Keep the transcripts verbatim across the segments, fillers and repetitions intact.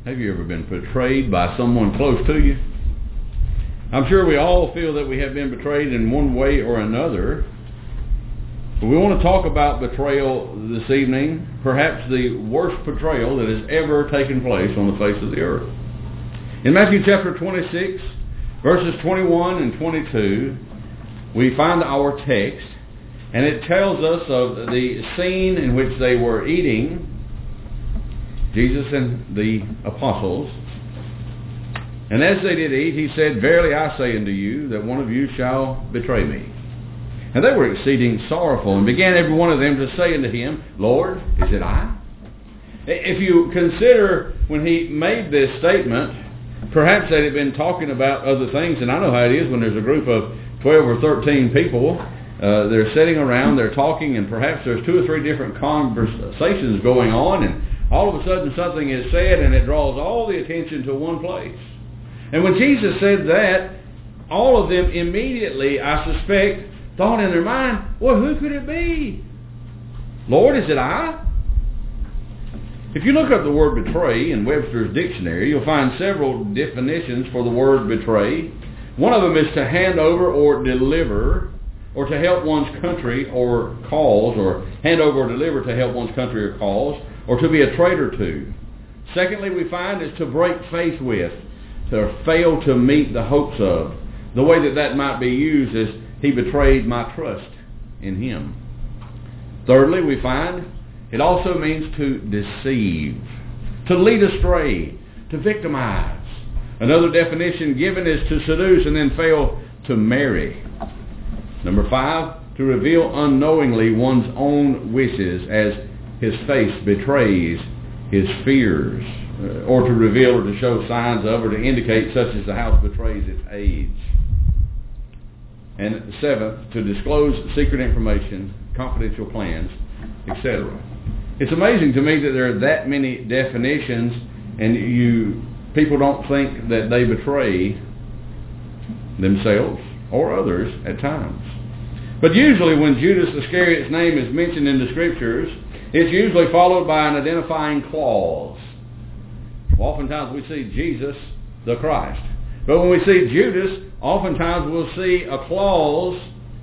Have you ever been betrayed by someone close to you? I'm sure we all feel that we have been betrayed in one way or another. But we want to talk about betrayal this evening, perhaps the worst betrayal that has ever taken place on the face of the earth. In Matthew chapter twenty-six, verses twenty-one and twenty-two, we find our text, and it tells us of the scene in which they were eating, Jesus and the apostles. And as they did eat, he said, "Verily I say unto you, that one of you shall betray me." And they were exceeding sorrowful, and began every one of them to say unto him, "Lord, is it I?" If you consider when he made this statement, perhaps they had been talking about other things, and I know how it is when there's a group of twelve or thirteen people. Uh, they're sitting around, they're talking, and perhaps there's two or three different conversations going on, and all of a sudden something is said, and it draws all the attention to one place. And when Jesus said that, all of them immediately, I suspect, thought in their mind, well, who could it be? Lord, is it I? If you look up the word betray in Webster's dictionary, you'll find several definitions for the word betray. One of them is to hand over or deliver, or to help one's country or cause, or hand over or deliver to help one's country or cause, or to be a traitor to. Secondly, we find is to break faith with, to fail to meet the hopes of. The way that that might be used is, he betrayed my trust in him. Thirdly, we find it also means to deceive, to lead astray, to victimize. Another definition given is to seduce and then fail to marry. Number five, to reveal unknowingly one's own wishes as his face betrays his fears, or to reveal or to show signs of or to indicate such as the house betrays its age. And seventh, to disclose secret information, confidential plans, et cetera. It's amazing to me that there are that many definitions, and you people don't think that they betray themselves or others at times. But usually when Judas Iscariot's name is mentioned in the Scriptures, it's usually followed by an identifying clause. Oftentimes we see Jesus, the Christ. But when we see Judas, oftentimes we'll see a clause,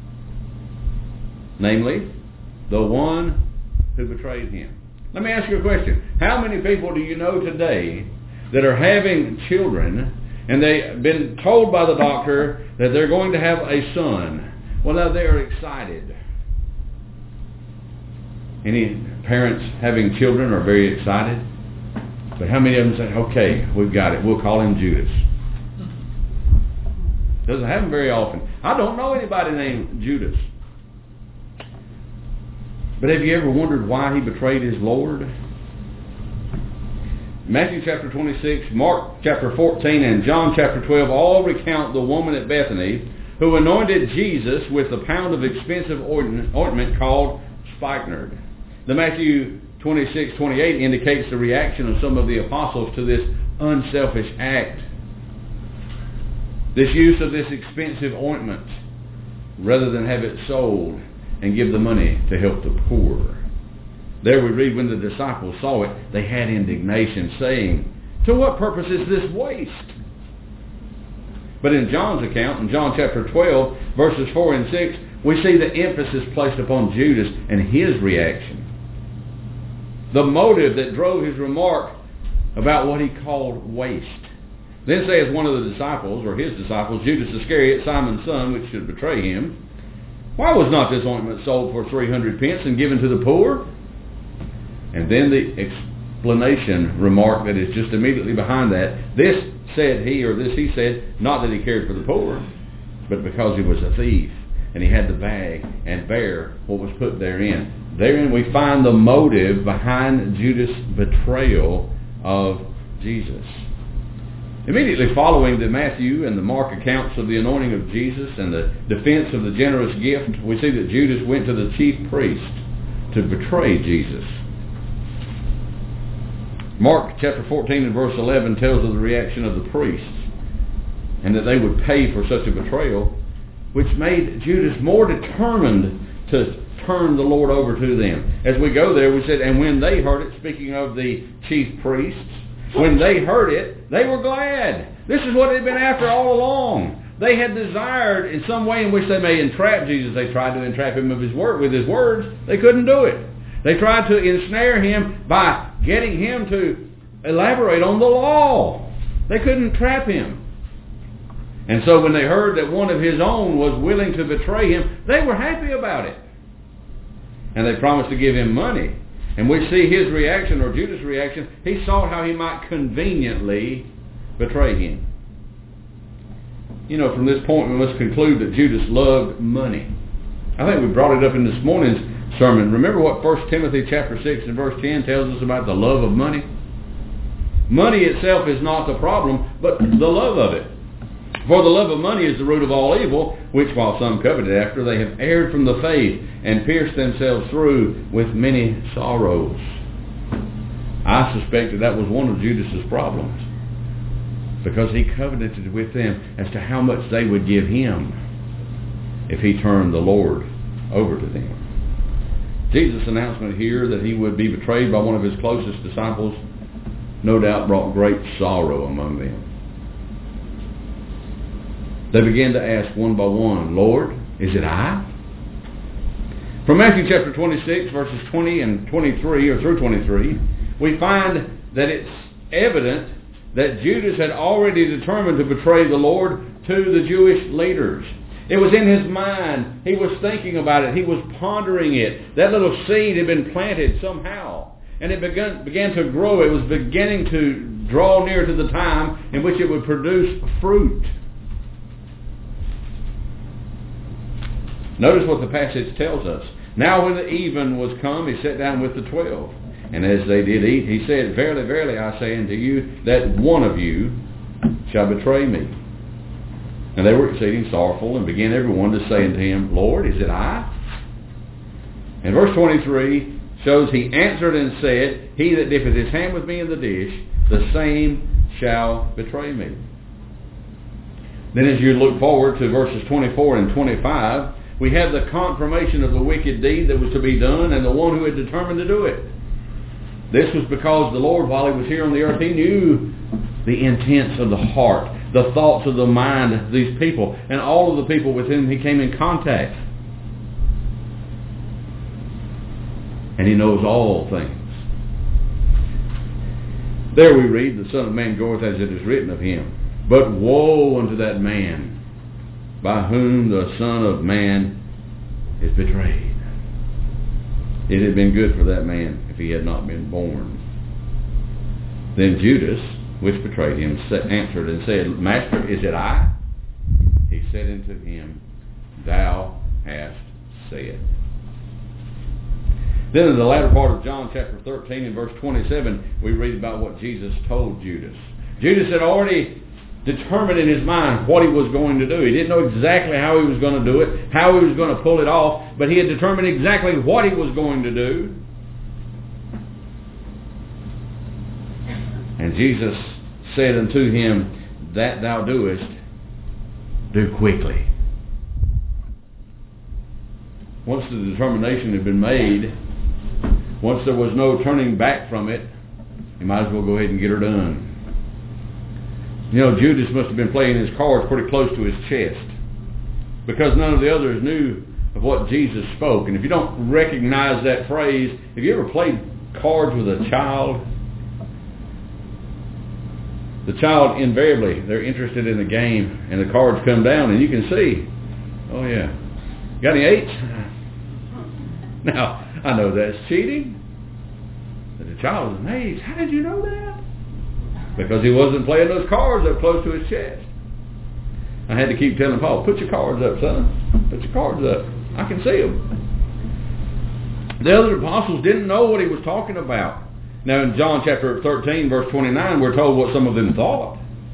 namely, the one who betrayed him. Let me ask you a question. How many people do you know today that are having children, and they've been told by the doctor that they're going to have a son? Well, now they are excited. Any parents having children are very excited. But how many of them say, okay, we've got it. We'll call him Judas. Doesn't happen very often. I don't know anybody named Judas. But have you ever wondered why he betrayed his Lord? Matthew chapter twenty-six, Mark chapter fourteen, and John chapter twelve all recount the woman at Bethany who anointed Jesus with a pound of expensive ointment called spikenard. The Matthew twenty-six twenty-eight indicates the reaction of some of the apostles to this unselfish act. This use of this expensive ointment, rather than have it sold and give the money to help the poor. There we read, when the disciples saw it, they had indignation, saying, "To what purpose is this waste?" But in John's account, in John chapter twelve, verses four and six, we see the emphasis placed upon Judas and his reaction. The motive that drove his remark about what he called waste. Then saith one of the disciples, or his disciples, Judas Iscariot, Simon's son, which should betray him, "Why was not this ointment sold for three hundred pence and given to the poor?" And then the explanation remark that is just immediately behind that. This said he, or this he said, not that he cared for the poor, but because he was a thief, and he had the bag and bear what was put therein. Therein we find the motive behind Judas' betrayal of Jesus. Immediately following the Matthew and the Mark accounts of the anointing of Jesus and the defense of the generous gift, we see that Judas went to the chief priest to betray Jesus. Mark chapter fourteen and verse eleven tells of the reaction of the priests, and that they would pay for such a betrayal, which made Judas more determined to turn the Lord over to them. As we go there, we said, and when they heard it, speaking of the chief priests, when they heard it, they were glad. This is what they'd been after all along. They had desired in some way in which they may entrap Jesus. They tried to entrap him of his word, with his words. They couldn't do it. They tried to ensnare him by getting him to elaborate on the law. They couldn't trap him. And so when they heard that one of his own was willing to betray him, they were happy about it. And they promised to give him money. And we see his reaction, or Judas' reaction. He sought how he might conveniently betray him. You know, from this point we must conclude that Judas loved money. I think we brought it up in this morning's sermon. Remember what First Timothy chapter six and verse ten tells us about the love of money? Money itself is not the problem, but the love of it. For the love of money is the root of all evil, which while some coveted after, they have erred from the faith and pierced themselves through with many sorrows. I suspect that that was one of Judas's problems, because he covenanted with them as to how much they would give him if he turned the Lord over to them. Jesus' announcement here that he would be betrayed by one of his closest disciples no doubt brought great sorrow among them. They began to ask one by one, Lord, is it I? From Matthew chapter twenty-six, verses twenty and twenty-three, or through twenty-three, we find that it's evident that Judas had already determined to betray the Lord to the Jewish leaders. It was in his mind. He was thinking about it. He was pondering it. That little seed had been planted somehow, and it began, began to grow. It was beginning to draw near to the time in which it would produce fruit. Notice what the passage tells us. Now when the even was come, he sat down with the twelve. And as they did eat, he said, Verily, verily, I say unto you, that one of you shall betray me. And they were exceeding sorrowful, and began everyone to say unto him, Lord, is it I? And verse twenty-three shows he answered and said, He that dippeth his hand with me in the dish, the same shall betray me. Then as you look forward to verses twenty-four and twenty-five, we have the confirmation of the wicked deed that was to be done and the one who had determined to do it. This was because the Lord, while he was here on the earth, he knew the intents of the heart, the thoughts of the mind of these people, and all of the people with whom he came in contact. And he knows all things. There we read, the Son of Man goeth as it is written of him. But woe unto that man by whom the Son of Man is betrayed. It had been good for that man if he had not been born. Then Judas, which betrayed him, answered and said, Master, is it I? He said unto him, Thou hast said. Then in the latter part of John chapter thirteen and verse twenty-seven, we read about what Jesus told Judas. Judas had already determined in his mind what he was going to do. He didn't know exactly how he was going to do it, how he was going to pull it off, but he had determined exactly what he was going to do. And Jesus said unto him, That thou doest, do quickly. Once the determination had been made, once there was no turning back from it, you might as well go ahead and get her done. You know, Judas must have been playing his cards pretty close to his chest, because none of the others knew of what Jesus spoke. And if you don't recognize that phrase, have you ever played cards with a child? The child, invariably, they're interested in the game, and the cards come down, and you can see, oh yeah, got any eights? Now, I know that's cheating, but the child was amazed. How did you know that? Because he wasn't playing those cards up close to his chest. I had to keep telling Paul, put your cards up, son. Put your cards up. I can see them. The other apostles didn't know what he was talking about. Now in John chapter thirteen, verse twenty-nine, we're told what some of them thought.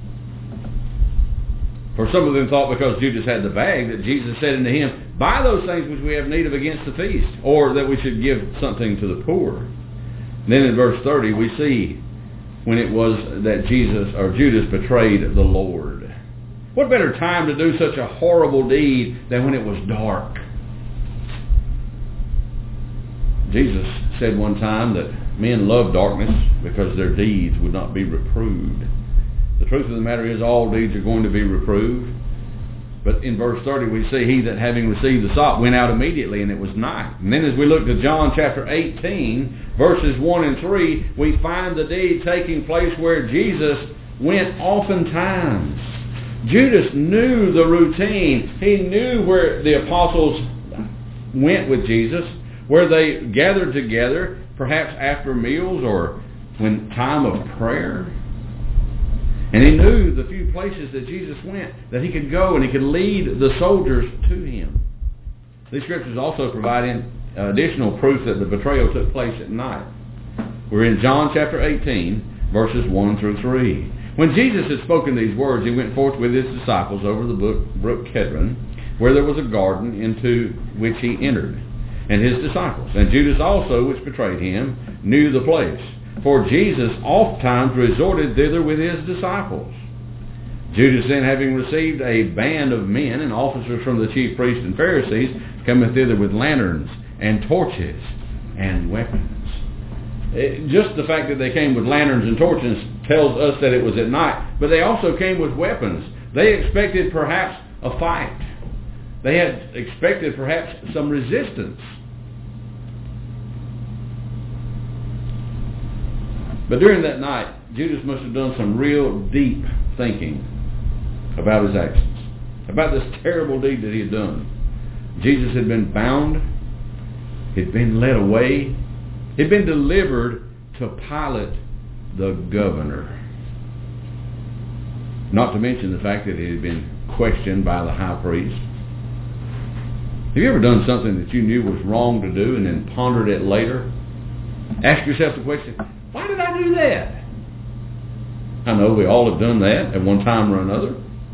For some of them thought, because Judas had the bag, that Jesus said unto him, Buy those things which we have need of against the feast, or that we should give something to the poor. And then in verse thirty, we see when it was that Jesus or Judas betrayed the Lord. What better time to do such a horrible deed than when it was dark? Jesus said one time that men love darkness because their deeds would not be reproved. The truth of the matter is all deeds are going to be reproved. But in verse thirty we see, he that having received the sop went out immediately, and it was night. And then as we look to John chapter eighteen, verses one and three, we find the deed taking place where Jesus went oftentimes. Judas knew the routine. He knew where the apostles went with Jesus, where they gathered together, perhaps after meals or when time of prayer. And he knew the few places that Jesus went, that he could go and he could lead the soldiers to him. These scriptures also provide additional proof that the betrayal took place at night. We're in John chapter eighteen, verses one through three. When Jesus had spoken these words, he went forth with his disciples over the brook Kedron, where there was a garden, into which he entered, and his disciples. And Judas also, which betrayed him, knew the place. For Jesus oft times resorted thither with his disciples. Judas then, having received a band of men and officers from the chief priests and Pharisees, cometh thither with lanterns and torches and weapons. It, just the fact that they came with lanterns and torches tells us that it was at night, but they also came with weapons. They expected perhaps a fight. They had expected perhaps some resistance. But during that night, Judas must have done some real deep thinking about his actions, about this terrible deed that he had done. Jesus had been bound. He'd been led away. He'd been delivered to Pilate, the governor. Not to mention the fact that he had been questioned by the high priest. Have you ever done something that you knew was wrong to do and then pondered it later? Ask yourself the question, why did I do that? I know we all have done that at one time or another.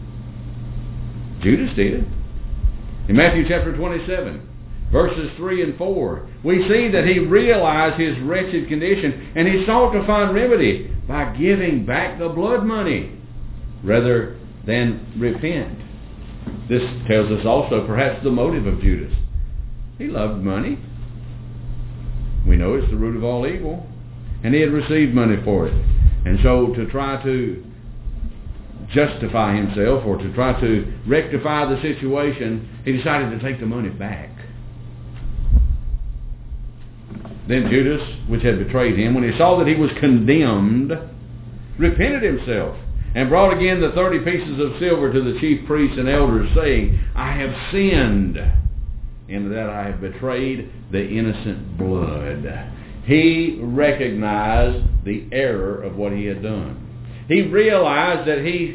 Judas did. In Matthew chapter twenty-seven, verses three and four, we see that he realized his wretched condition, and he sought to find remedy by giving back the blood money rather than repent. This tells us also perhaps the motive of Judas. He loved money. We know it's the root of all evil. And he had received money for it. And so to try to justify himself or to try to rectify the situation, he decided to take the money back. Then Judas, which had betrayed him, when he saw that he was condemned, repented himself and brought again the thirty pieces of silver to the chief priests and elders, saying, I have sinned in that I have betrayed the innocent blood. He recognized the error of what he had done. He realized that he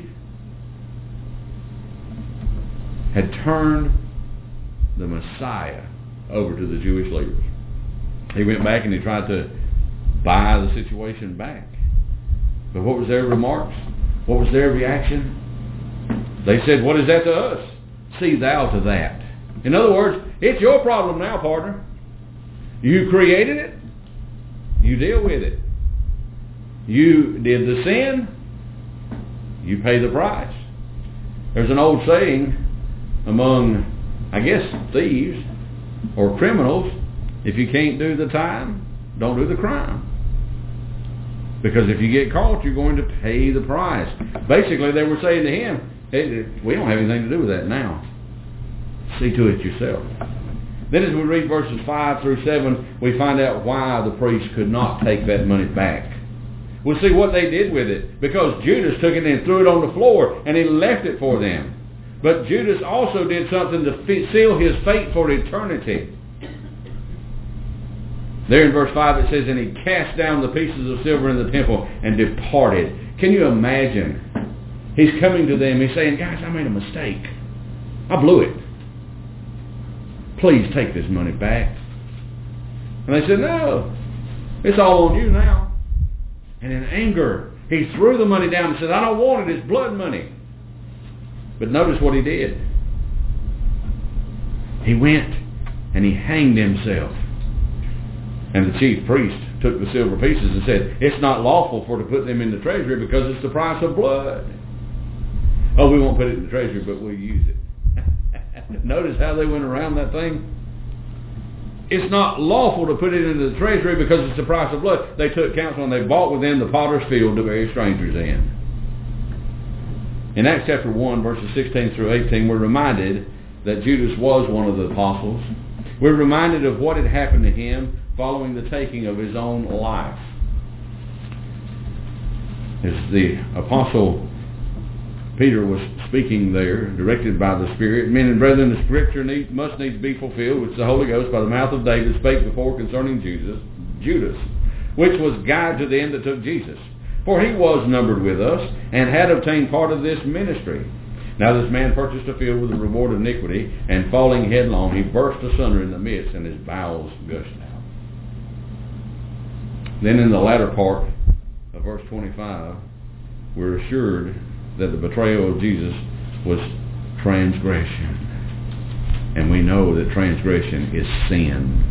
had turned the Messiah over to the Jewish leaders. He went back and he tried to buy the situation back. But what was their remarks? What was their reaction? They said, what is that to us? See thou to that. In other words, it's your problem now, partner. You created it. You deal with it. You did the sin. You pay the price. There's an old saying among, I guess, thieves or criminals, if you can't do the time, don't do the crime. Because if you get caught, you're going to pay the price. Basically, they were saying to him, hey, we don't have anything to do with that now. See to it yourself. Then as we read verses five through seven, we find out why the priests could not take that money back. We'll see what they did with it. Because Judas took it and threw it on the floor, and he left it for them. But Judas also did something to seal his fate for eternity. There in verse five it says, and he cast down the pieces of silver in the temple and departed. Can you imagine? He's coming to them. He's saying, guys, I made a mistake. I blew it. Please take this money back. And they said, no, it's all on you now. And in anger, he threw the money down and said, I don't want it. It's blood money. But notice what he did. He went and he hanged himself. And the chief priest took the silver pieces and said, it's not lawful for to put them in the treasury because it's the price of blood. Oh, we won't put it in the treasury, but we'll use it. Notice how they went around that thing. it's not lawful to put it into the treasury because it's the price of blood. They took counsel and they bought within the potter's field to bury strangers in. In Acts chapter one, verses sixteen through eighteen, we're reminded that Judas was one of the apostles. We're reminded of what had happened to him following the taking of his own life. As the apostle Peter was speaking there, directed by the Spirit, men and brethren, the Scripture need, must needs be fulfilled, which the Holy Ghost by the mouth of David spake before concerning Jesus, Judas, which was guide to them that took Jesus. For he was numbered with us, and had obtained part of this ministry. Now this man purchased a field with the reward of iniquity, and falling headlong, he burst asunder in the midst, and his bowels gushed out. Then in the latter part of verse twenty-five, we're assured that the betrayal of Jesus was transgression. And we know that transgression is sin.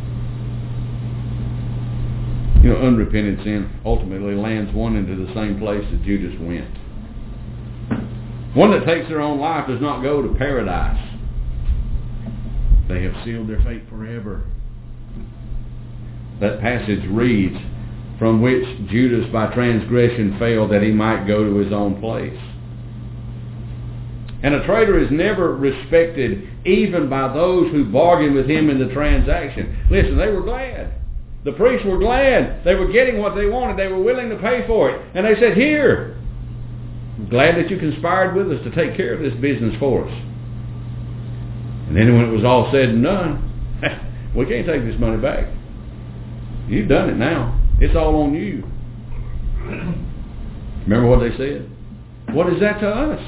You know, unrepentant sin ultimately lands one into the same place that Judas went. One that takes their own life does not go to paradise. They have sealed their fate forever. That passage reads, from which Judas by transgression fell that he might go to his own place. And a traitor is never respected even by those who bargain with him in the transaction. Listen, they were glad. The priests were glad. They were getting what they wanted. They were willing to pay for it. And they said, here, I'm glad that you conspired with us to take care of this business for us. And then when it was all said and done, we can't take this money back. You've done it now. It's all on you. Remember what they said? What is that to us?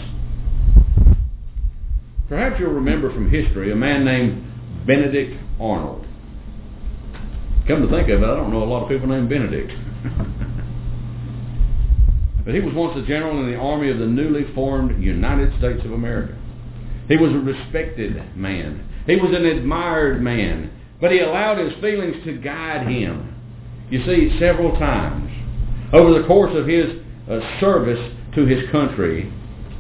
Perhaps you'll remember from history a man named Benedict Arnold. Come to think of it, I don't know a lot of people named Benedict. But he was once a general in the army of the newly formed United States of America. He was a respected man. He was an admired man. But he allowed his feelings to guide him. You see, several times over the course of his uh, service to his country,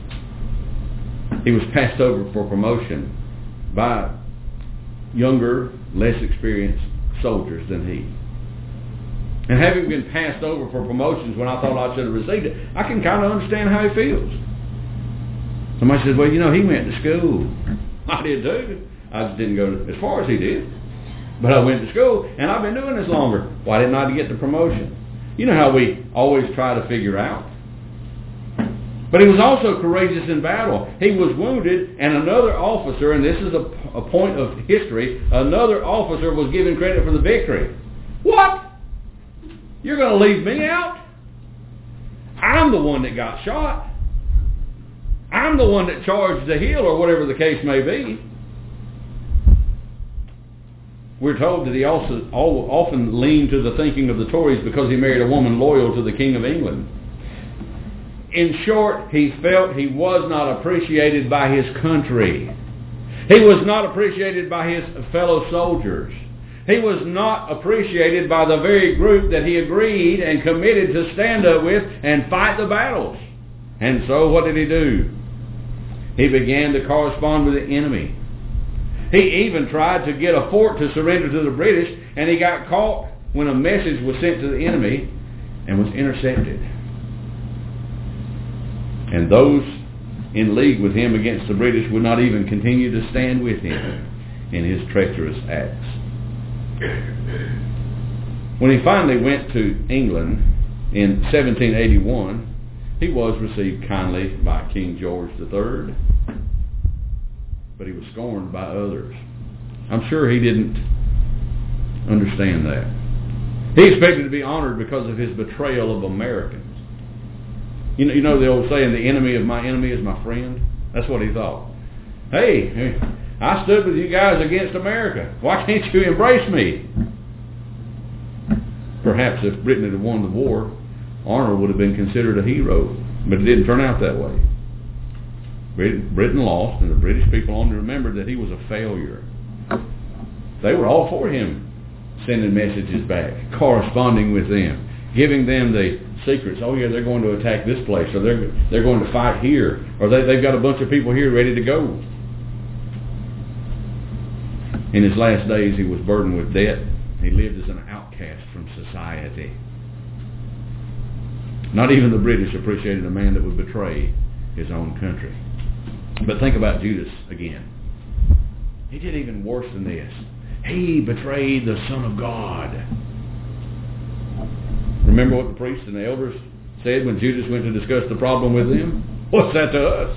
he was passed over for promotion by younger, less experienced soldiers than he. And having been passed over for promotions when I thought I should have received it, I can kind of understand how he feels. Somebody says, well, you know, he went to school. I did too. I just didn't go as far as he did. But I went to school, and I've been doing this longer. Why didn't I get the promotion? You know how we always try to figure out. But he was also courageous in battle. He was wounded, and another officer, and this is a, a point of history, another officer was given credit for the victory. What? You're going to leave me out? I'm the one that got shot. I'm the one that charged the hill, or whatever the case may be. We're told that he also often leaned to the thinking of the Tories because he married a woman loyal to the King of England. In short, he felt he was not appreciated by his country. He was not appreciated by his fellow soldiers. He was not appreciated by the very group that he agreed and committed to stand up with and fight the battles. And so what did he do? He began to correspond with the enemy. He even tried to get a fort to surrender to the British, and he got caught when a message was sent to the enemy and was intercepted. And those in league with him against the British would not even continue to stand with him in his treacherous acts. When he finally went to England in seventeen eighty-one, he was received kindly by King George the Third. But he was scorned by others. I'm sure he didn't understand that. He expected to be honored because of his betrayal of Americans. You know, you know the old saying, the enemy of my enemy is my friend? That's what he thought. Hey, I stood with you guys against America. Why can't you embrace me? Perhaps if Britain had won the war, Arnold would have been considered a hero. But it didn't turn out that way. Britain lost, and the British people only remembered that he was a failure. They were all for him, sending messages back, corresponding with them, giving them the secrets. Oh yeah, they're going to attack this place, or they're they're going to fight here, or they, they've got a bunch of people here ready to go. In his last days, he was burdened with debt. He lived as an outcast from society. Not even the British appreciated a man that would betray his own country. But think about Judas again. He did even worse than this. He betrayed the Son of God. Remember what the priests and the elders said when Judas went to discuss the problem with them? What's that to us?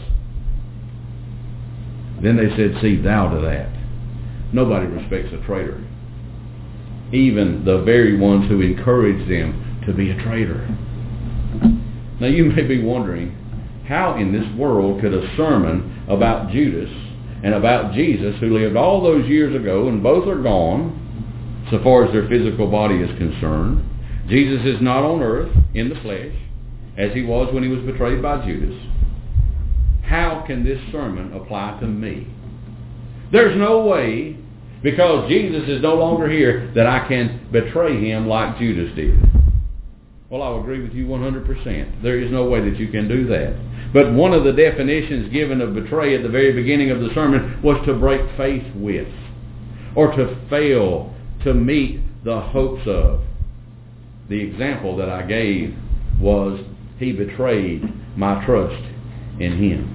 Then they said, see thou to that. Nobody respects a traitor. Even the very ones who encourage them to be a traitor. Now you may be wondering, how in this world could a sermon about Judas and about Jesus, who lived all those years ago, and both are gone, so far as their physical body is concerned. Jesus is not on earth in the flesh, as he was when he was betrayed by Judas. How can this sermon apply to me? There's no way, because Jesus is no longer here, that I can betray him like Judas did. Well, I'll agree with you one hundred percent. There is no way that you can do that. But one of the definitions given of betray at the very beginning of the sermon was to break faith with, or to fail to meet the hopes of. The example that I gave was he betrayed my trust in him.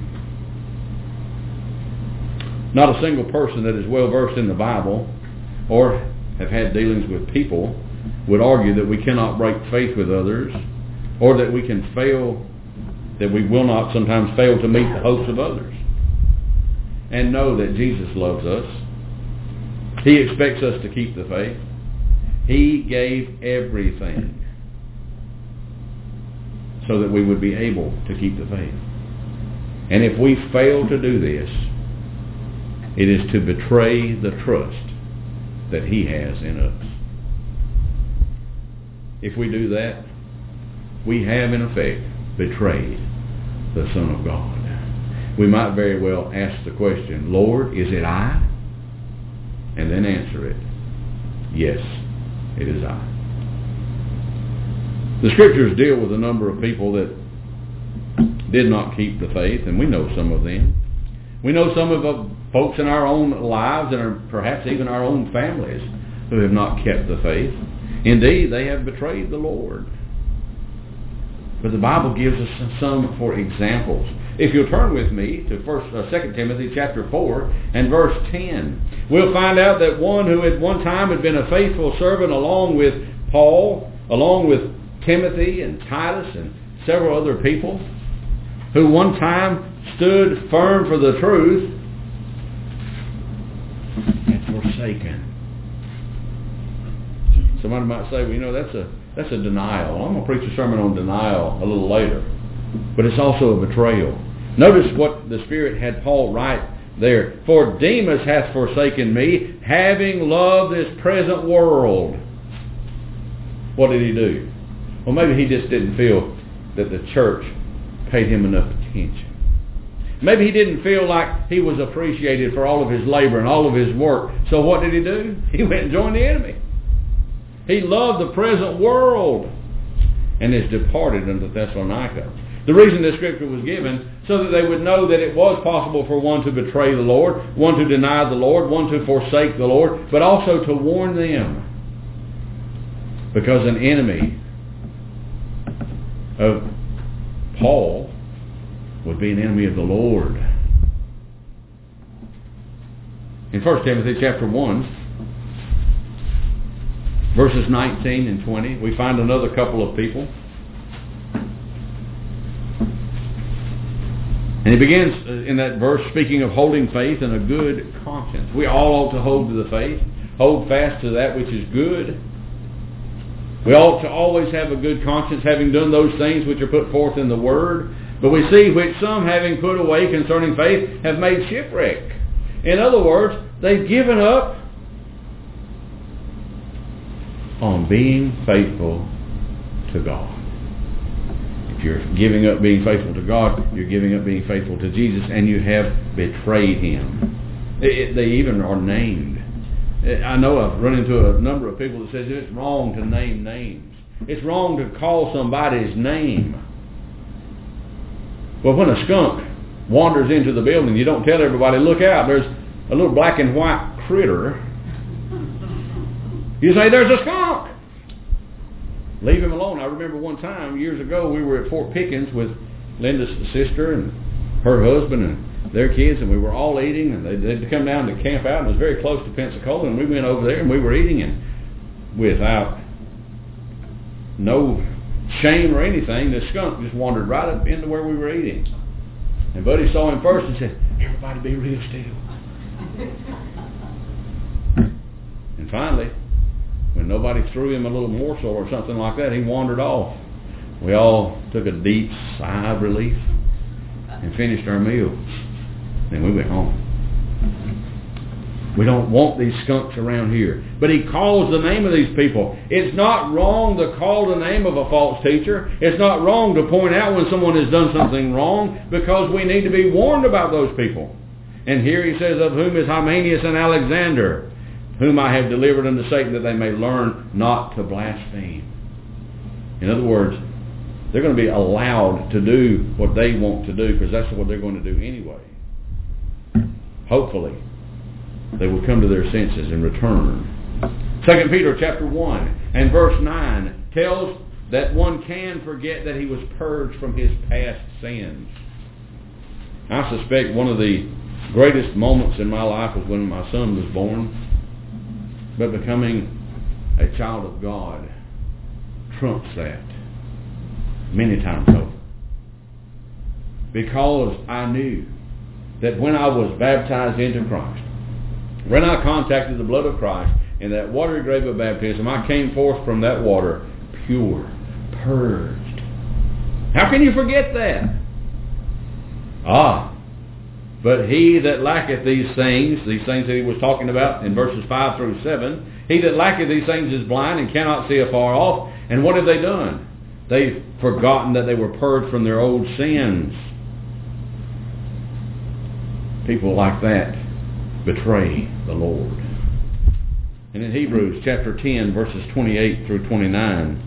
Not a single person that is well versed in the Bible or have had dealings with people would argue that we cannot break faith with others, or that we can fail, that we will not sometimes fail to meet the hopes of others. And know that Jesus loves us. He expects us to keep the faith. He gave everything so that we would be able to keep the faith. And if we fail to do this, it is to betray the trust that he has in us. If we do that, we have in effect betrayed the Son of God. We might very well ask the question, Lord, is it I? And then answer it, yes, it is I. The Scriptures deal with a number of people that did not keep the faith, and we know some of them. We know some of the folks in our own lives, and perhaps even our own families, who have not kept the faith. Indeed, they have betrayed the Lord. But the Bible gives us some for examples. If you'll turn with me to First, uh, Second Timothy chapter four and verse ten, we'll find out that one who at one time had been a faithful servant along with Paul, along with Timothy and Titus and several other people, who one time stood firm for the truth, and forsaken. Somebody might say, well, you know, that's a that's a denial. I'm going to preach a sermon on denial a little later. But it's also a betrayal. Notice what the Spirit had Paul write there. For Demas hath forsaken me, having loved this present world. What did he do? Well, maybe he just didn't feel that the church paid him enough attention. Maybe he didn't feel like he was appreciated for all of his labor and all of his work. So what did he do? He went and joined the enemy. He loved the present world and is departed unto Thessalonica. The reason this scripture was given, so that they would know that it was possible for one to betray the Lord, one to deny the Lord, one to forsake the Lord, but also to warn them. Because an enemy of Paul would be an enemy of the Lord. In First Timothy chapter one, verses nineteen and twenty, we find another couple of people. And he begins in that verse speaking of holding faith and a good conscience. We all ought to hold to the faith, hold fast to that which is good. We ought to always have a good conscience, having done those things which are put forth in the Word. But we see which some, having put away concerning faith, have made shipwreck. In other words, they've given up on being faithful to God. If you're giving up being faithful to God, you're giving up being faithful to Jesus, and you have betrayed him. It, it, they even are named. I know I've run into a number of people that says it's wrong to name names. It's wrong to call somebody's name. Well, when a skunk wanders into the building, you don't tell everybody, look out, there's a little black and white critter. You say, there's a skunk. Leave him alone. I remember one time, years ago, we were at Fort Pickens with Linda's sister and her husband and their kids, and we were all eating, and they'd, they'd come down to camp out, and it was very close to Pensacola, and we went over there, and we were eating, and without no shame or anything, the skunk just wandered right up into where we were eating. And Buddy saw him first and said, everybody be real still. And finally, when nobody threw him a little morsel or something like that, he wandered off. We all took a deep sigh of relief and finished our meal. Then we went home. We don't want these skunks around here. But he calls the name of these people. It's not wrong to call the name of a false teacher. It's not wrong to point out when someone has done something wrong, because we need to be warned about those people. And here he says, of whom is Hymenaeus and Alexander, whom I have delivered unto Satan, that they may learn not to blaspheme. In other words, they're going to be allowed to do what they want to do, because that's what they're going to do anyway. Hopefully, they will come to their senses and return. Second Peter chapter one and verse nine tells that one can forget that he was purged from his past sins. I suspect one of the greatest moments in my life was when my son was born. But becoming a child of God trumps that many times over. Because I knew that when I was baptized into Christ, when I contacted the blood of Christ in that watery grave of baptism, I came forth from that water pure, purged. How can you forget that? Ah, but he that lacketh these things, these things that he was talking about in verses five through seven, he that lacketh these things is blind and cannot see afar off. And what have they done? They've forgotten that they were purged from their old sins. People like that betray the Lord. And in Hebrews chapter ten, verses twenty-eight through twenty-nine,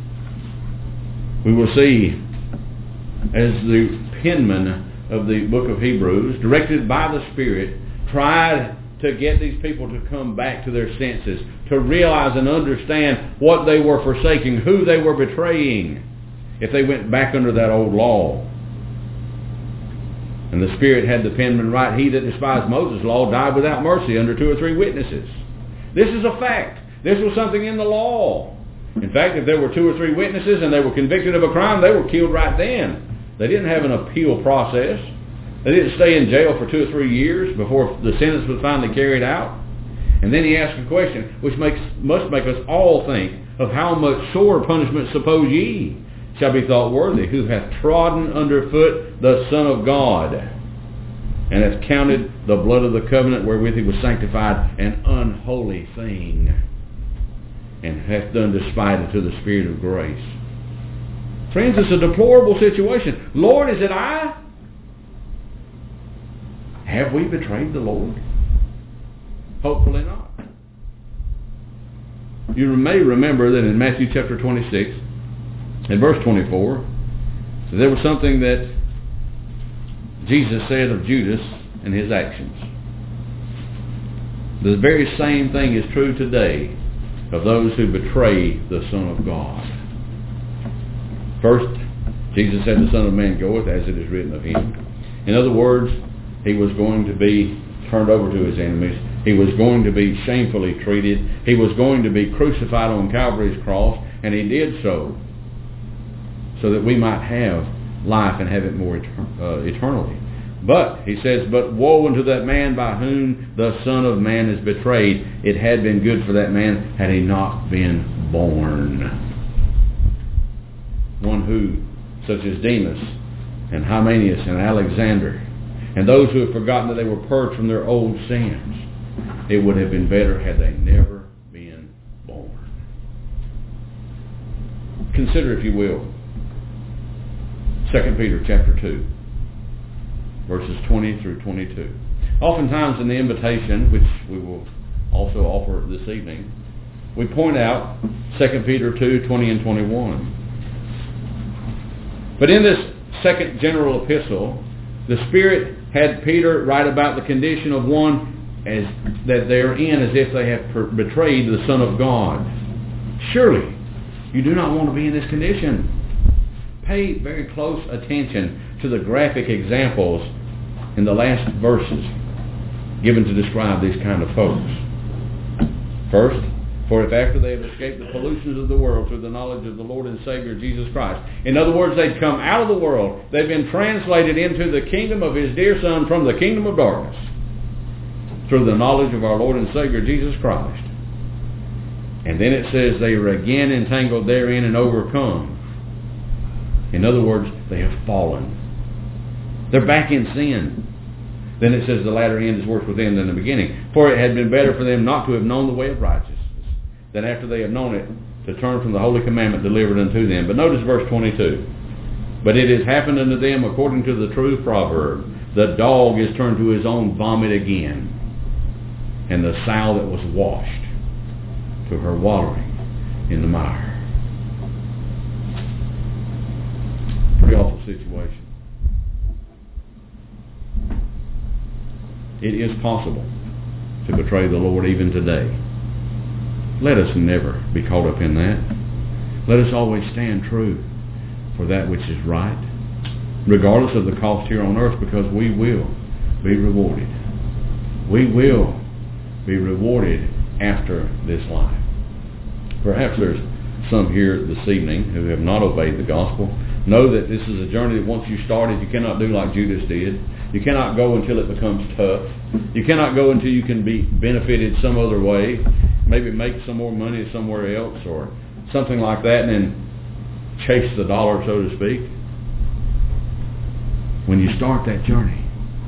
we will see as the penman of the book of Hebrews, directed by the Spirit, tried to get these people to come back to their senses, to realize and understand what they were forsaking, who they were betraying, if they went back under that old law. And the Spirit had the penman write, he that despised Moses' law died without mercy under two or three witnesses. This is a fact. This was something in the law. In fact, if there were two or three witnesses and they were convicted of a crime, they were killed right then. They didn't have an appeal process. They didn't stay in jail for two or three years before the sentence was finally carried out. And then he asked a question which makes must make us all think of how much sore punishment suppose ye shall be thought worthy, who hath trodden under foot the Son of God, and hath counted the blood of the covenant wherewith he was sanctified an unholy thing, and hath done despite unto the Spirit of grace. Friends, it's a deplorable situation. Lord, is it I? Have we betrayed the Lord? Hopefully not. You may remember that in Matthew chapter twenty-six, in verse twenty-four, there was something that Jesus said of Judas and his actions. The very same thing is true today of those who betray the Son of God. First, Jesus said, the Son of Man goeth as it is written of him. In other words, he was going to be turned over to his enemies. He was going to be shamefully treated. He was going to be crucified on Calvary's cross, and he did so, so that we might have life and have it more etern- uh, eternally. But, he says, but woe unto that man by whom the Son of Man is betrayed. It had been good for that man had he not been born. One who, such as Demas and Hymenaeus and Alexander, and those who have forgotten that they were purged from their old sins, it would have been better had they never been born. Consider, if you will, Second Peter chapter two, verses twenty through twenty-two. Oftentimes in the invitation, which we will also offer this evening, we point out Second Peter two, twenty and twenty-one. But in this second general epistle, the Spirit had Peter write about the condition of one as that they're in as if they have per- betrayed the Son of God. Surely, you do not want to be in this condition. Pay very close attention to the graphic examples in the last verses given to describe these kind of folks. First, for if after they have escaped the pollutions of the world through the knowledge of the Lord and Savior Jesus Christ. In other words, they've come out of the world. They've been translated into the kingdom of His dear Son from the kingdom of darkness through the knowledge of our Lord and Savior Jesus Christ. And then it says they are again entangled therein and overcome. In other words, they have fallen. They're back in sin. Then it says the latter end is worse within than the beginning. For it had been better for them not to have known the way of righteousness, than after they have known it, to turn from the holy commandment delivered unto them. But notice verse twenty-two. But it has happened unto them according to the true proverb, the dog is turned to his own vomit again, and the sow that was washed to her wallowing in the mire. Pretty awful situation. It is possible to betray the Lord even today. Let us never be caught up in that. Let us always stand true for that which is right, regardless of the cost here on earth, because we will be rewarded. We will be rewarded after this life. Perhaps there's some here this evening who have not obeyed the gospel. Know that this is a journey that once you started, you cannot do like Judas did. You cannot go until it becomes tough. You cannot go until you can be benefited some other way. Maybe make some more money somewhere else or something like that and then chase the dollar, so to speak. When you start that journey,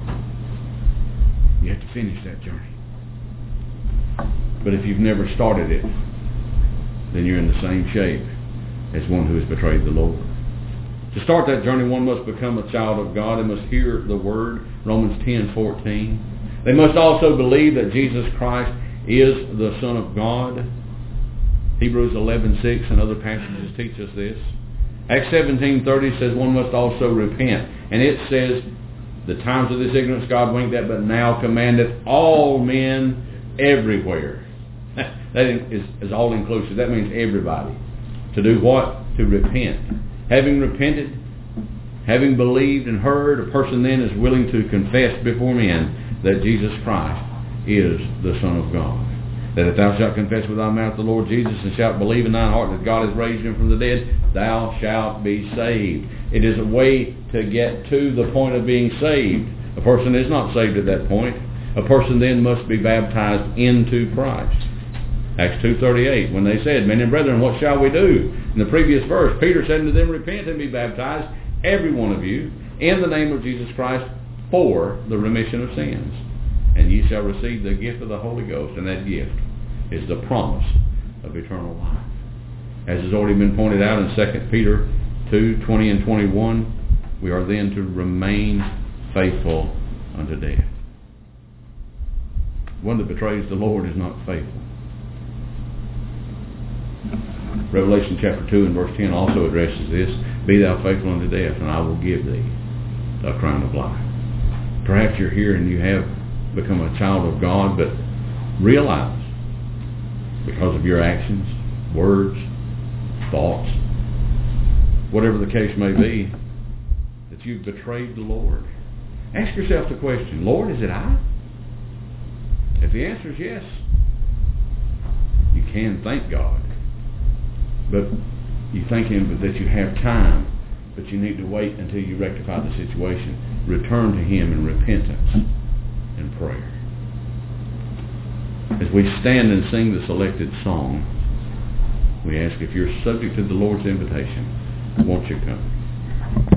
you have to finish that journey. But if you've never started it, then you're in the same shape as one who has betrayed the Lord. To start that journey, one must become a child of God. They must hear the Word, Romans ten fourteen. They must also believe that Jesus Christ is the Son of God. Hebrews eleven six and other passages teach us this. Acts seventeen thirty says one must also repent. And it says, the times of this ignorance God winked at, but now commandeth all men everywhere. That is, is all inclusive. That means everybody. To do what? To repent. Having repented, having believed and heard, a person then is willing to confess before men that Jesus Christ is the Son of God. That if thou shalt confess with thy mouth the Lord Jesus and shalt believe in thine heart that God has raised him from the dead, thou shalt be saved. It is a way to get to the point of being saved. A person is not saved at that point. A person then must be baptized into Christ. Acts two thirty-eight, when they said, Men and brethren, what shall we do? In the previous verse, Peter said unto them, Repent and be baptized, every one of you, in the name of Jesus Christ, for the remission of sins. And ye shall receive the gift of the Holy Ghost, and that gift is the promise of eternal life. As has already been pointed out in Second Peter two twenty and twenty-one, we are then to remain faithful unto death. One that betrays the Lord is not faithful. Revelation chapter two and verse ten also addresses this. Be thou faithful unto death, and I will give thee a crown of life. Perhaps you're here and you have become a child of God, but realize, because of your actions, words, thoughts, whatever the case may be, that you've betrayed the Lord. Ask yourself the question, Lord, is it I? If the answer is yes, you can thank God. But you thank Him that you have time, but you need to wait until you rectify the situation. Return to Him in repentance and prayer. As we stand and sing the selected song, we ask if you're subject to the Lord's invitation, won't you come?